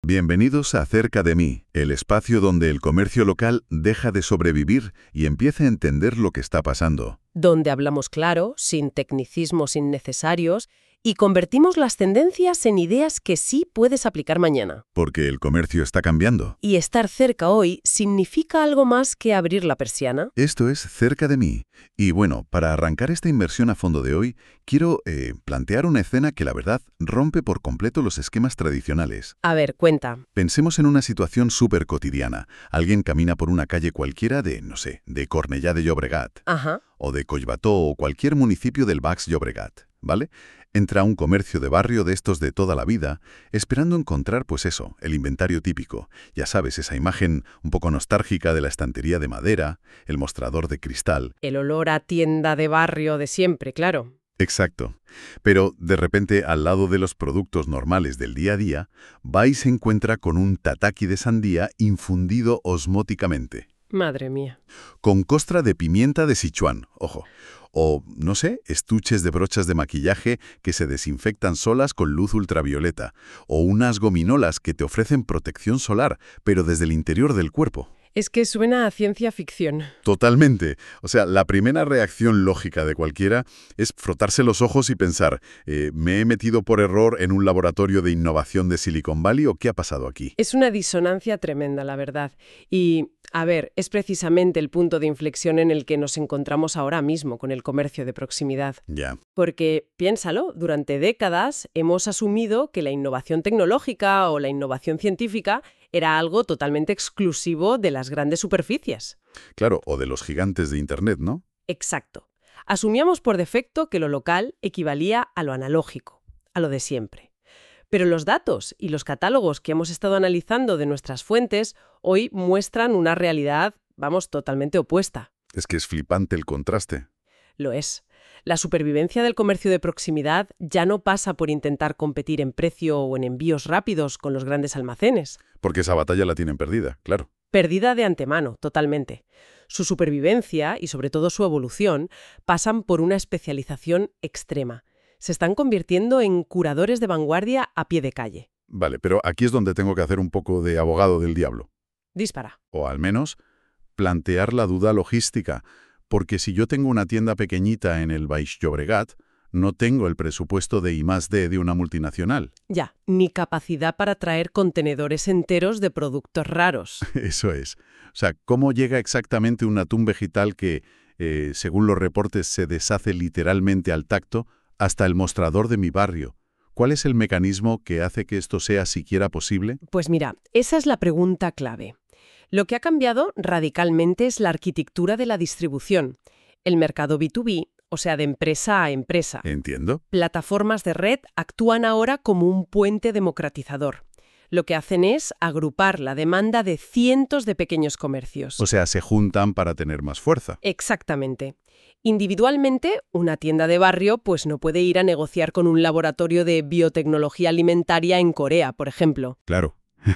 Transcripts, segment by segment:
Bienvenidos a Cerca de mí, el espacio donde el comercio local deja de sobrevivir y empieza a entender lo que está pasando. Donde hablamos claro, sin tecnicismos innecesarios, y convertimos las tendencias en ideas que sí puedes aplicar mañana. Porque el comercio está cambiando. Y estar cerca hoy significa algo más que abrir la persiana. Esto es Cerca de mí. Y bueno, para arrancar esta inmersión a fondo de hoy, quiero plantear una escena que la verdad rompe por completo los esquemas tradicionales. A ver, cuenta. Pensemos en una situación súper cotidiana. Alguien camina por una calle cualquiera de, no sé, de Cornellà de Llobregat, Ajá. o de Collbató o cualquier municipio del Baix Llobregat, ¿vale? Entra a un comercio de barrio de estos de toda la vida, esperando encontrar, pues eso, el inventario típico. Ya sabes, esa imagen un poco nostálgica de la estantería de madera, el mostrador de cristal. El olor a tienda de barrio de siempre, claro. Exacto. Pero, de repente, al lado de los productos normales del día a día, va y se encuentra con un tataki de sandía infundido osmóticamente. Madre mía. Con costra de pimienta de Sichuan, ojo. O, no sé, estuches de brochas de maquillaje que se desinfectan solas con luz ultravioleta. O unas gominolas que te ofrecen protección solar, pero desde el interior del cuerpo. Es que suena a ciencia ficción. Totalmente. O sea, la primera reacción lógica de cualquiera es frotarse los ojos y pensar, ¿me he metido por error en un laboratorio de innovación de Silicon Valley o qué ha pasado aquí? Es una disonancia tremenda, la verdad. Y, a ver, es precisamente el punto de inflexión en el que nos encontramos ahora mismo con el comercio de proximidad. Ya. Porque, piénsalo, durante décadas hemos asumido que la innovación tecnológica o la innovación científica era algo totalmente exclusivo de las grandes superficies. Claro, o de los gigantes de Internet, ¿no? Exacto. Asumíamos por defecto que lo local equivalía a lo analógico, a lo de siempre. Pero los datos y los catálogos que hemos estado analizando de nuestras fuentes hoy muestran una realidad, vamos, totalmente opuesta. Es que es flipante el contraste. Lo es. La supervivencia del comercio de proximidad ya no pasa por intentar competir en precio o en envíos rápidos con los grandes almacenes. Porque esa batalla la tienen perdida, claro. Perdida de antemano, totalmente. Su supervivencia y sobre todo su evolución pasan por una especialización extrema. Se están convirtiendo en curadores de vanguardia a pie de calle. Vale, pero aquí es donde tengo que hacer un poco de abogado del diablo. Dispara. O al menos plantear la duda logística. Porque si yo tengo una tienda pequeñita en el Baix Llobregat, no tengo el presupuesto de I+D de una multinacional. Ya, ni capacidad para traer contenedores enteros de productos raros. Eso es. O sea, ¿cómo llega exactamente un atún vegetal que, según los reportes, se deshace literalmente al tacto hasta el mostrador de mi barrio? ¿Cuál es el mecanismo que hace que esto sea siquiera posible? Pues mira, esa es la pregunta clave. Lo que ha cambiado radicalmente es la arquitectura de la distribución. El mercado B2B, o sea, de empresa a empresa. Entiendo. Plataformas de red actúan ahora como un puente democratizador. Lo que hacen es agrupar la demanda de cientos de pequeños comercios. O sea, se juntan para tener más fuerza. Exactamente. Individualmente, una tienda de barrio pues no puede ir a negociar con un laboratorio de biotecnología alimentaria en Corea, por ejemplo. Claro.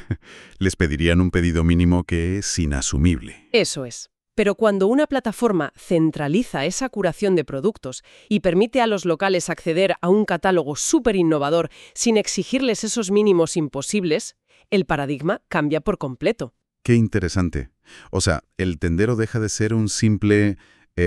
Les pedirían un pedido mínimo que es inasumible. Eso es. Pero cuando una plataforma centraliza esa curación de productos y permite a los locales acceder a un catálogo súper innovador sin exigirles esos mínimos imposibles, el paradigma cambia por completo. Qué interesante. O sea, el tendero deja de ser un simple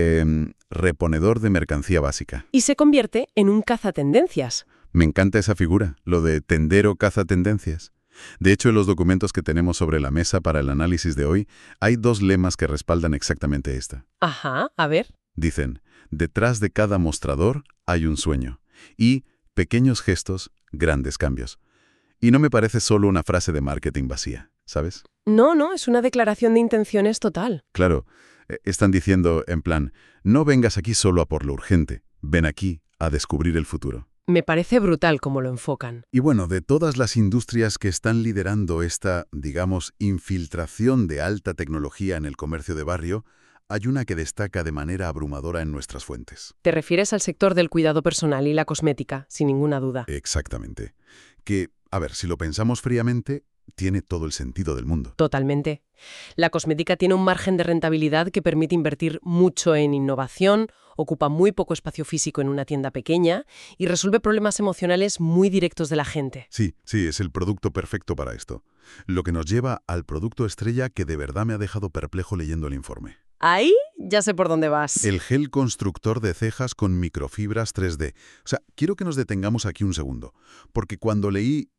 reponedor de mercancía básica. Y se convierte en un cazatendencias. Me encanta esa figura, lo de tendero cazatendencias. De hecho, en los documentos que tenemos sobre la mesa para el análisis de hoy, hay dos lemas que respaldan exactamente esta. Ajá, a ver. Dicen, detrás de cada mostrador hay un sueño. Y pequeños gestos, grandes cambios. Y no me parece solo una frase de marketing vacía, ¿sabes? No, es una declaración de intenciones total. Claro, están diciendo, en plan, no vengas aquí solo a por lo urgente, ven aquí a descubrir el futuro. Me parece brutal cómo lo enfocan. Y bueno, de todas las industrias que están liderando esta, digamos, infiltración de alta tecnología en el comercio de barrio, hay una que destaca de manera abrumadora en nuestras fuentes. Te refieres al sector del cuidado personal y la cosmética, sin ninguna duda. Exactamente. Que, a ver, si lo pensamos fríamente, tiene todo el sentido del mundo. Totalmente. La cosmética tiene un margen de rentabilidad que permite invertir mucho en innovación, ocupa muy poco espacio físico en una tienda pequeña y resuelve problemas emocionales muy directos de la gente. Sí, es el producto perfecto para esto. Lo que nos lleva al producto estrella que de verdad me ha dejado perplejo leyendo el informe. Ahí ya sé por dónde vas. El gel constructor de cejas con microfibras 3D. O sea, quiero que nos detengamos aquí un segundo, porque cuando leí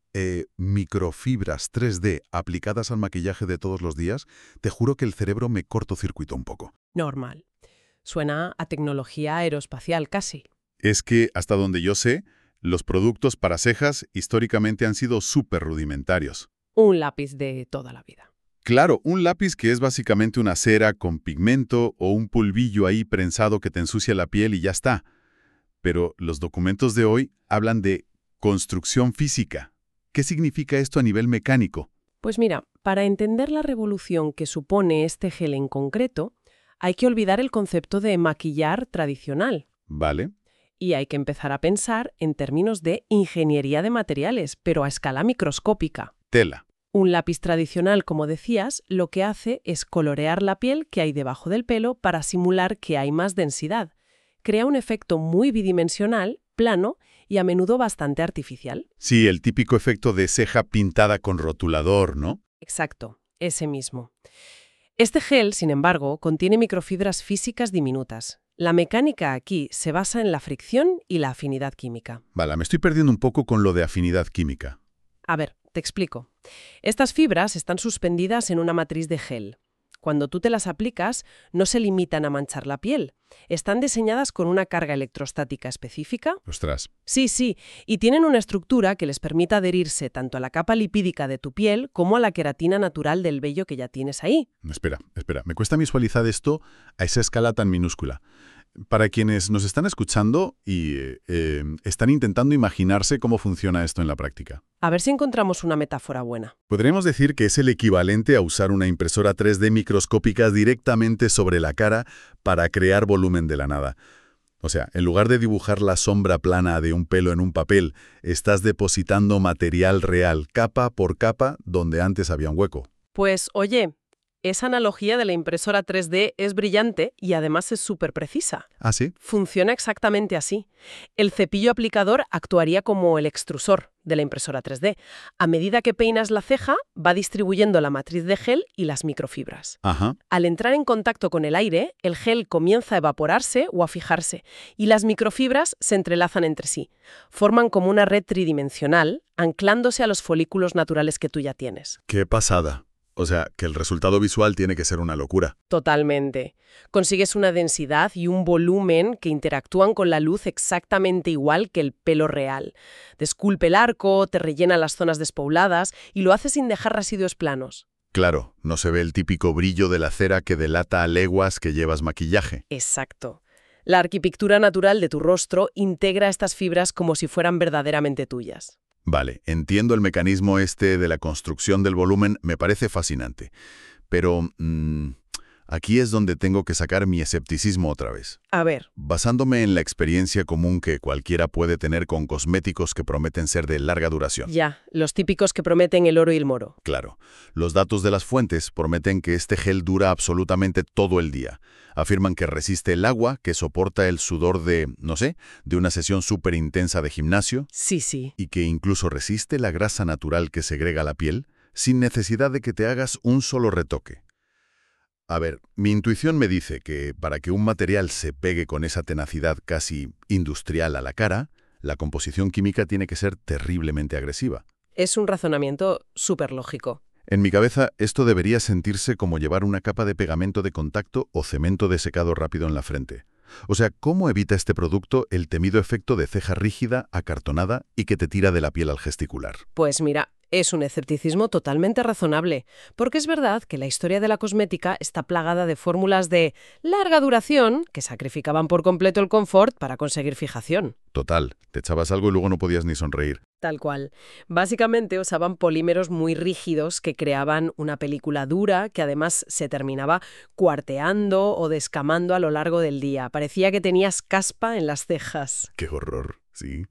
microfibras 3D aplicadas al maquillaje de todos los días, te juro que el cerebro me cortocircuitó un poco. Normal. Suena a tecnología aeroespacial casi. Es que, hasta donde yo sé, los productos para cejas históricamente han sido súper rudimentarios. Un lápiz de toda la vida. Claro, un lápiz que es básicamente una cera con pigmento o un polvillo ahí prensado que te ensucia la piel y ya está. Pero los documentos de hoy hablan de construcción física. ¿Qué significa esto a nivel mecánico? Pues mira, para entender la revolución que supone este gel en concreto, hay que olvidar el concepto de maquillar tradicional. Vale. Y hay que empezar a pensar en términos de ingeniería de materiales, pero a escala microscópica. Tela. Un lápiz tradicional, como decías, lo que hace es colorear la piel que hay debajo del pelo para simular que hay más densidad. Crea un efecto muy bidimensional, plano y a menudo bastante artificial. Sí, el típico efecto de ceja pintada con rotulador, ¿no? Exacto, ese mismo. Este gel, sin embargo, contiene microfibras físicas diminutas. La mecánica aquí se basa en la fricción y la afinidad química. Vale, me estoy perdiendo un poco con lo de afinidad química. A ver, te explico. Estas fibras están suspendidas en una matriz de gel. Cuando tú te las aplicas, no se limitan a manchar la piel. Están diseñadas con una carga electrostática específica. Ostras. Sí, y tienen una estructura que les permite adherirse tanto a la capa lipídica de tu piel como a la queratina natural del vello que ya tienes ahí. Espera. Me cuesta visualizar esto a esa escala tan minúscula. Para quienes nos están escuchando y están intentando imaginarse cómo funciona esto en la práctica. A ver si encontramos una metáfora buena. Podríamos decir que es el equivalente a usar una impresora 3D microscópica directamente sobre la cara para crear volumen de la nada. O sea, en lugar de dibujar la sombra plana de un pelo en un papel, estás depositando material real, capa por capa, donde antes había un hueco. Pues, oye, esa analogía de la impresora 3D es brillante y además es súper precisa. ¿Ah, sí? Funciona exactamente así. El cepillo aplicador actuaría como el extrusor de la impresora 3D. A medida que peinas la ceja, va distribuyendo la matriz de gel y las microfibras. Ajá. Al entrar en contacto con el aire, el gel comienza a evaporarse o a fijarse, y las microfibras se entrelazan entre sí. Forman como una red tridimensional, anclándose a los folículos naturales que tú ya tienes. ¡Qué pasada! O sea, que el resultado visual tiene que ser una locura. Totalmente. Consigues una densidad y un volumen que interactúan con la luz exactamente igual que el pelo real. Desculpe el arco, te rellena las zonas despobladas y lo hace sin dejar residuos planos. Claro, no se ve el típico brillo de la cera que delata a leguas que llevas maquillaje. Exacto. La arquitectura natural de tu rostro integra estas fibras como si fueran verdaderamente tuyas. Vale, entiendo el mecanismo este de la construcción del volumen, me parece fascinante. Pero aquí es donde tengo que sacar mi escepticismo otra vez. A ver. Basándome en la experiencia común que cualquiera puede tener con cosméticos que prometen ser de larga duración. Ya, los típicos que prometen el oro y el moro. Claro, los datos de las fuentes prometen que este gel dura absolutamente todo el día. Afirman que resiste el agua, que soporta el sudor de una sesión súper intensa de gimnasio. Sí. Y que incluso resiste la grasa natural que segrega la piel, sin necesidad de que te hagas un solo retoque. A ver, mi intuición me dice que para que un material se pegue con esa tenacidad casi industrial a la cara, la composición química tiene que ser terriblemente agresiva. Es un razonamiento súper lógico. En mi cabeza, esto debería sentirse como llevar una capa de pegamento de contacto o cemento de secado rápido en la frente. O sea, ¿cómo evita este producto el temido efecto de ceja rígida, acartonada y que te tira de la piel al gesticular? Pues mira, es un escepticismo totalmente razonable, porque es verdad que la historia de la cosmética está plagada de fórmulas de larga duración que sacrificaban por completo el confort para conseguir fijación. Total, te echabas algo y luego no podías ni sonreír. Tal cual. Básicamente usaban polímeros muy rígidos que creaban una película dura que además se terminaba cuarteando o descamando a lo largo del día. Parecía que tenías caspa en las cejas. ¡Qué horror! Sí.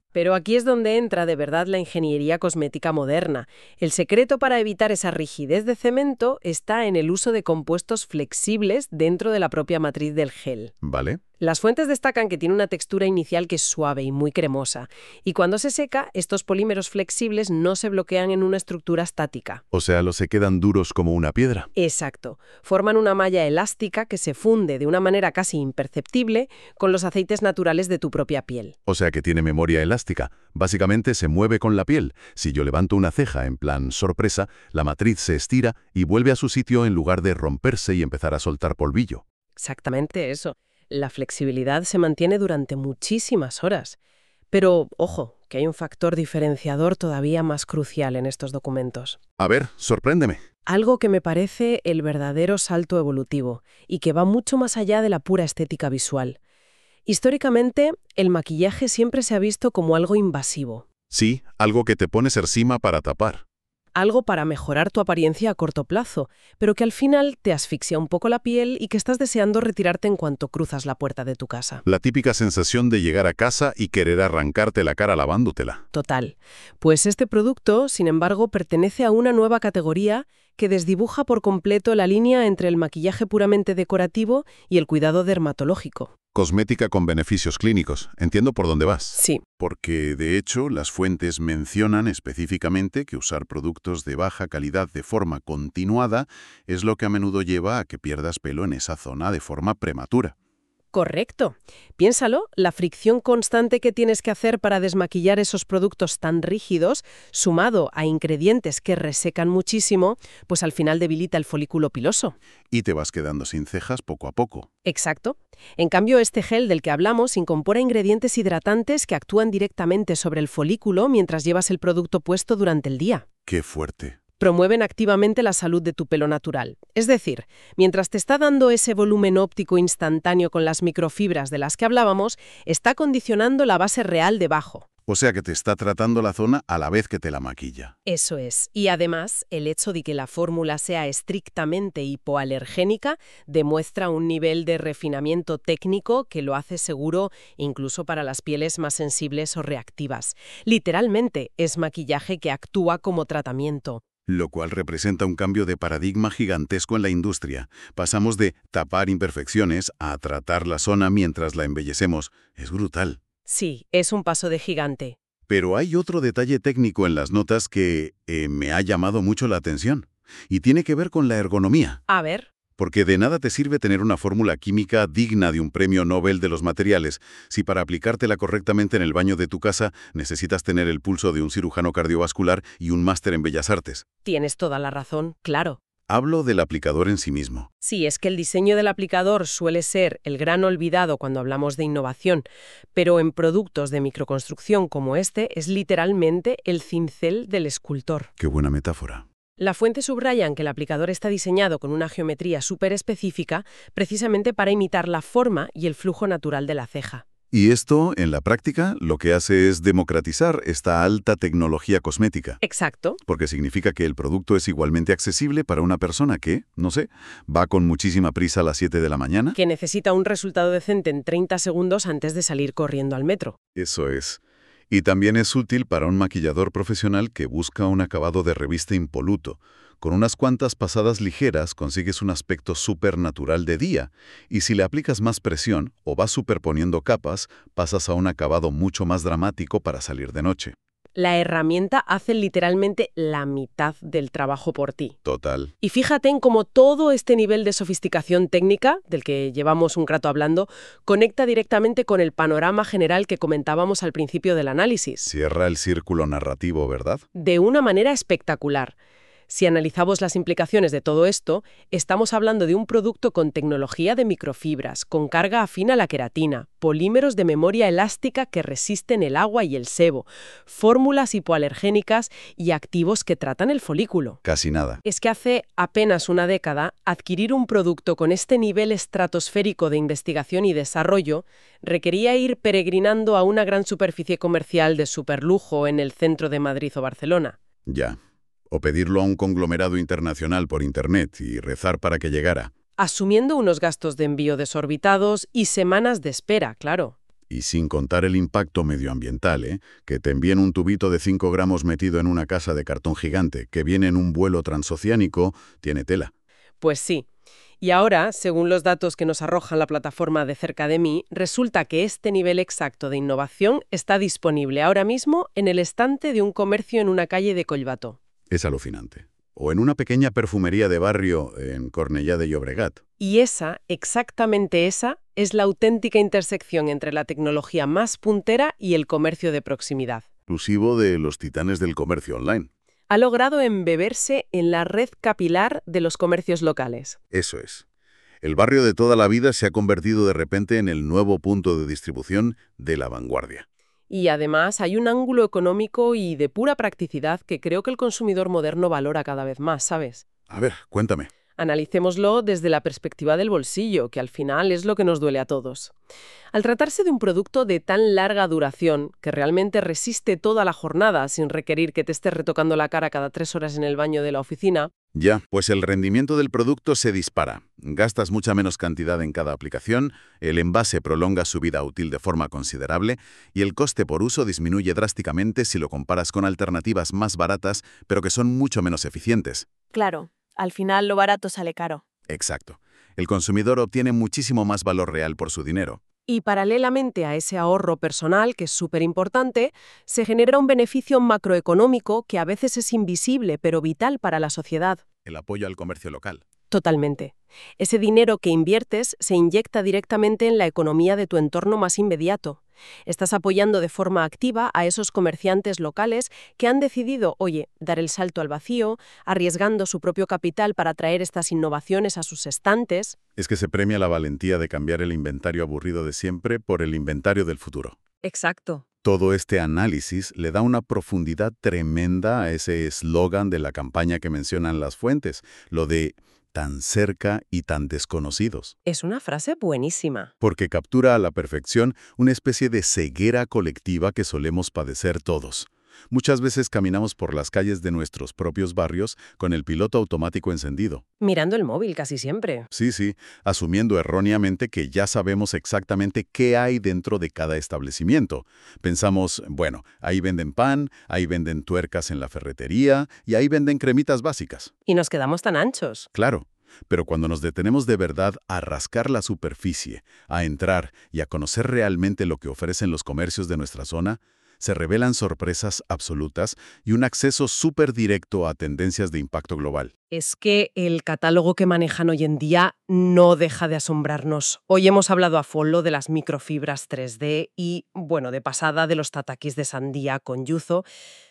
Pero aquí es donde entra de verdad la ingeniería cosmética moderna. El secreto para evitar esa rigidez de cemento está en el uso de compuestos flexibles dentro de la propia matriz del gel. ¿Vale? Las fuentes destacan que tiene una textura inicial que es suave y muy cremosa, y cuando se seca, estos polímeros flexibles no se bloquean en una estructura estática. O sea, los se quedan duros como una piedra. Exacto. Forman una malla elástica que se funde de una manera casi imperceptible con los aceites naturales de tu propia piel. O sea que tiene memoria elástica. Básicamente se mueve con la piel. Si yo levanto una ceja en plan sorpresa, la matriz se estira y vuelve a su sitio en lugar de romperse y empezar a soltar polvillo. Exactamente eso. La flexibilidad se mantiene durante muchísimas horas. Pero, ojo, que hay un factor diferenciador todavía más crucial en estos documentos. A ver, sorpréndeme. Algo que me parece el verdadero salto evolutivo y que va mucho más allá de la pura estética visual. Históricamente, el maquillaje siempre se ha visto como algo invasivo. Sí, algo que te pones encima para tapar. Algo para mejorar tu apariencia a corto plazo, pero que al final te asfixia un poco la piel y que estás deseando retirarte en cuanto cruzas la puerta de tu casa. La típica sensación de llegar a casa y querer arrancarte la cara lavándotela. Total. Pues este producto, sin embargo, pertenece a una nueva categoría que desdibuja por completo la línea entre el maquillaje puramente decorativo y el cuidado dermatológico. Cosmética con beneficios clínicos. Entiendo por dónde vas. Sí. Porque, de hecho, las fuentes mencionan específicamente que usar productos de baja calidad de forma continuada es lo que a menudo lleva a que pierdas pelo en esa zona de forma prematura. Correcto. Piénsalo, la fricción constante que tienes que hacer para desmaquillar esos productos tan rígidos, sumado a ingredientes que resecan muchísimo, pues al final debilita el folículo piloso. Y te vas quedando sin cejas poco a poco. Exacto. En cambio, este gel del que hablamos incorpora ingredientes hidratantes que actúan directamente sobre el folículo mientras llevas el producto puesto durante el día. ¡Qué fuerte! Promueven activamente la salud de tu pelo natural. Es decir, mientras te está dando ese volumen óptico instantáneo con las microfibras de las que hablábamos, está condicionando la base real debajo. O sea que te está tratando la zona a la vez que te la maquilla. Eso es. Y además, el hecho de que la fórmula sea estrictamente hipoalergénica demuestra un nivel de refinamiento técnico que lo hace seguro incluso para las pieles más sensibles o reactivas. Literalmente, es maquillaje que actúa como tratamiento. Lo cual representa un cambio de paradigma gigantesco en la industria. Pasamos de tapar imperfecciones a tratar la zona mientras la embellecemos. Es brutal. Sí, es un paso de gigante. Pero hay otro detalle técnico en las notas que me ha llamado mucho la atención. Y tiene que ver con la ergonomía. A ver. Porque de nada te sirve tener una fórmula química digna de un premio Nobel de los materiales si para aplicártela correctamente en el baño de tu casa necesitas tener el pulso de un cirujano cardiovascular y un máster en Bellas Artes. Tienes toda la razón, claro. Hablo del aplicador en sí mismo. Sí, es que el diseño del aplicador suele ser el gran olvidado cuando hablamos de innovación, pero en productos de microconstrucción como este es literalmente el cincel del escultor. Qué buena metáfora. La fuente subrayan que el aplicador está diseñado con una geometría súper específica precisamente para imitar la forma y el flujo natural de la ceja. Y esto, en la práctica, lo que hace es democratizar esta alta tecnología cosmética. Exacto. Porque significa que el producto es igualmente accesible para una persona que, no sé, va con muchísima prisa a las 7 de la mañana. Que necesita un resultado decente en 30 segundos antes de salir corriendo al metro. Eso es. Y también es útil para un maquillador profesional que busca un acabado de revista impoluto. Con unas cuantas pasadas ligeras consigues un aspecto súper natural de día, y si le aplicas más presión o vas superponiendo capas, pasas a un acabado mucho más dramático para salir de noche. La herramienta hace literalmente la mitad del trabajo por ti. Total. Y fíjate en cómo todo este nivel de sofisticación técnica, del que llevamos un rato hablando, conecta directamente con el panorama general que comentábamos al principio del análisis. Cierra el círculo narrativo, ¿verdad? De una manera espectacular. Si analizamos las implicaciones de todo esto, estamos hablando de un producto con tecnología de microfibras, con carga afín a la queratina, polímeros de memoria elástica que resisten el agua y el sebo, fórmulas hipoalergénicas y activos que tratan el folículo. Casi nada. Es que hace apenas una década, adquirir un producto con este nivel estratosférico de investigación y desarrollo requería ir peregrinando a una gran superficie comercial de superlujo en el centro de Madrid o Barcelona. Ya. O pedirlo a un conglomerado internacional por Internet y rezar para que llegara. Asumiendo unos gastos de envío desorbitados y semanas de espera, claro. Y sin contar el impacto medioambiental, ¿eh? Que te envíen un tubito de 5 gramos metido en una casa de cartón gigante que viene en un vuelo transoceánico, tiene tela. Pues sí. Y ahora, según los datos que nos arroja la plataforma de Cerca de mí, resulta que este nivel exacto de innovación está disponible ahora mismo en el estante de un comercio en una calle de Collbató. Es alucinante. O en una pequeña perfumería de barrio en Cornellá de Llobregat. Y exactamente esa, es la auténtica intersección entre la tecnología más puntera y el comercio de proximidad. Exclusivo de los titanes del comercio online. Ha logrado embeberse en la red capilar de los comercios locales. Eso es. El barrio de toda la vida se ha convertido de repente en el nuevo punto de distribución de la vanguardia. Y además hay un ángulo económico y de pura practicidad que creo que el consumidor moderno valora cada vez más, ¿sabes? A ver, cuéntame. Analicémoslo desde la perspectiva del bolsillo, que al final es lo que nos duele a todos. Al tratarse de un producto de tan larga duración, que realmente resiste toda la jornada sin requerir que te estés retocando la cara cada 3 horas en el baño de la oficina, Ya, pues el rendimiento del producto se dispara. Gastas mucha menos cantidad en cada aplicación, el envase prolonga su vida útil de forma considerable y el coste por uso disminuye drásticamente si lo comparas con alternativas más baratas, pero que son mucho menos eficientes. Claro, al final lo barato sale caro. Exacto. El consumidor obtiene muchísimo más valor real por su dinero. y paralelamente a ese ahorro personal, que es súper importante, se genera un beneficio macroeconómico que a veces es invisible pero vital para la sociedad. El apoyo al comercio local. Totalmente. Ese dinero que inviertes se inyecta directamente en la economía de tu entorno más inmediato. Estás apoyando de forma activa a esos comerciantes locales que han decidido, dar el salto al vacío, arriesgando su propio capital para traer estas innovaciones a sus estantes. Es que se premia la valentía de cambiar el inventario aburrido de siempre por el inventario del futuro. Exacto. Todo este análisis le da una profundidad tremenda a ese eslogan de la campaña que mencionan las fuentes, lo de tan cerca y tan desconocidos. Es una frase buenísima. Porque captura a la perfección una especie de ceguera colectiva que solemos padecer todos. Muchas veces caminamos por las calles de nuestros propios barrios con el piloto automático encendido. Mirando el móvil casi siempre. Sí, asumiendo erróneamente que ya sabemos exactamente qué hay dentro de cada establecimiento. Pensamos, bueno, ahí venden pan, ahí venden tuercas en la ferretería y ahí venden cremitas básicas. Y nos quedamos tan anchos. Claro. Pero cuando nos detenemos de verdad a rascar la superficie, a entrar y a conocer realmente lo que ofrecen los comercios de nuestra zona, se revelan sorpresas absolutas y un acceso súper directo a tendencias de impacto global. Es que el catálogo que manejan hoy en día no deja de asombrarnos. Hoy hemos hablado a fondo de las microfibras 3D y, de pasada de los tatakis de sandía con yuzu,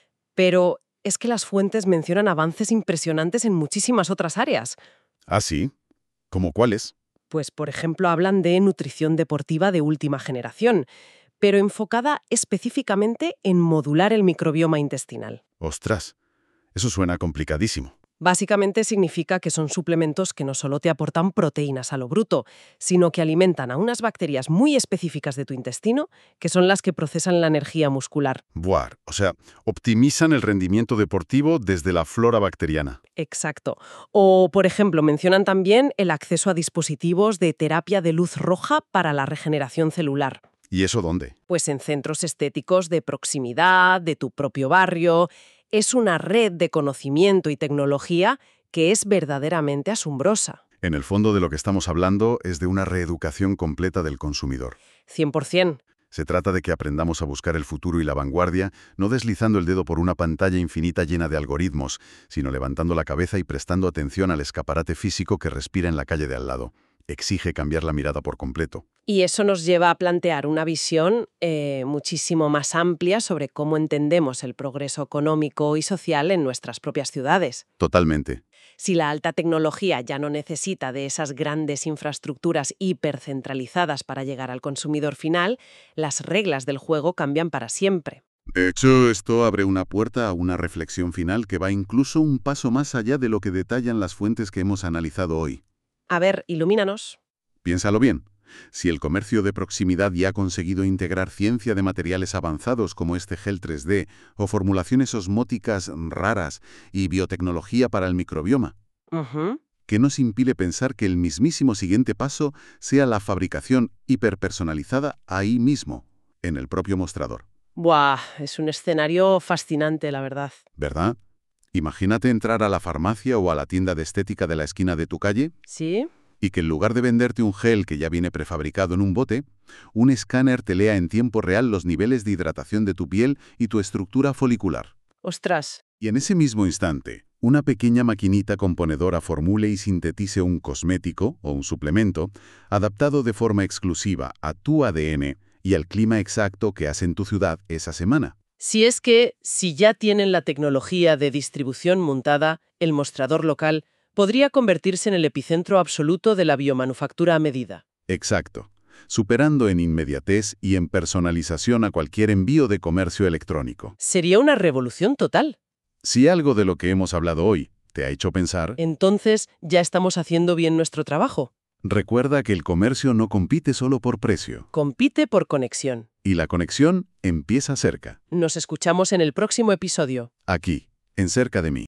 pero es que las fuentes mencionan avances impresionantes en muchísimas otras áreas. ¿Ah, sí? ¿Cómo cuáles? Pues, por ejemplo, hablan de nutrición deportiva de última generación, pero enfocada específicamente en modular el microbioma intestinal. ¡Ostras! Eso suena complicadísimo. Básicamente significa que son suplementos que no solo te aportan proteínas a lo bruto, sino que alimentan a unas bacterias muy específicas de tu intestino, que son las que procesan la energía muscular. Buah, o sea, optimizan el rendimiento deportivo desde la flora bacteriana. Exacto. O, por ejemplo, mencionan también el acceso a dispositivos de terapia de luz roja para la regeneración celular. ¿Y eso dónde? Pues en centros estéticos de proximidad, de tu propio barrio. Es una red de conocimiento y tecnología que es verdaderamente asombrosa. En el fondo de lo que estamos hablando es de una reeducación completa del consumidor. 100%. Se trata de que aprendamos a buscar el futuro y la vanguardia, no deslizando el dedo por una pantalla infinita llena de algoritmos, sino levantando la cabeza y prestando atención al escaparate físico que respira en la calle de al lado. Exige cambiar la mirada por completo. Y eso nos lleva a plantear una visión muchísimo más amplia sobre cómo entendemos el progreso económico y social en nuestras propias ciudades. Totalmente. Si la alta tecnología ya no necesita de esas grandes infraestructuras hipercentralizadas para llegar al consumidor final, las reglas del juego cambian para siempre. De hecho, esto abre una puerta a una reflexión final que va incluso un paso más allá de lo que detallan las fuentes que hemos analizado hoy. A ver, ilumínanos. Piénsalo bien. Si el comercio de proximidad ya ha conseguido integrar ciencia de materiales avanzados como este gel 3D o formulaciones osmóticas raras y biotecnología para el microbioma, ¿qué nos impide pensar que el mismísimo siguiente paso sea la fabricación hiperpersonalizada ahí mismo, en el propio mostrador. Buah, es un escenario fascinante, la verdad. ¿Verdad? Imagínate entrar a la farmacia o a la tienda de estética de la esquina de tu calle ¿Sí? y que en lugar de venderte un gel que ya viene prefabricado en un bote, un escáner te lea en tiempo real los niveles de hidratación de tu piel y tu estructura folicular. Ostras, Y en ese mismo instante, una pequeña maquinita componedora formule y sintetice un cosmético o un suplemento adaptado de forma exclusiva a tu ADN y al clima exacto que hace en tu ciudad esa semana. si ya tienen la tecnología de distribución montada, el mostrador local podría convertirse en el epicentro absoluto de la biomanufactura a medida. Exacto, superando en inmediatez y en personalización a cualquier envío de comercio electrónico. Sería una revolución total. Si algo de lo que hemos hablado hoy te ha hecho pensar, Entonces, ya estamos haciendo bien nuestro trabajo. recuerda que el comercio no compite solo por precio, Compite por conexión. y la conexión empieza cerca, Nos escuchamos en el próximo episodio. aquí, en Cerca de mí.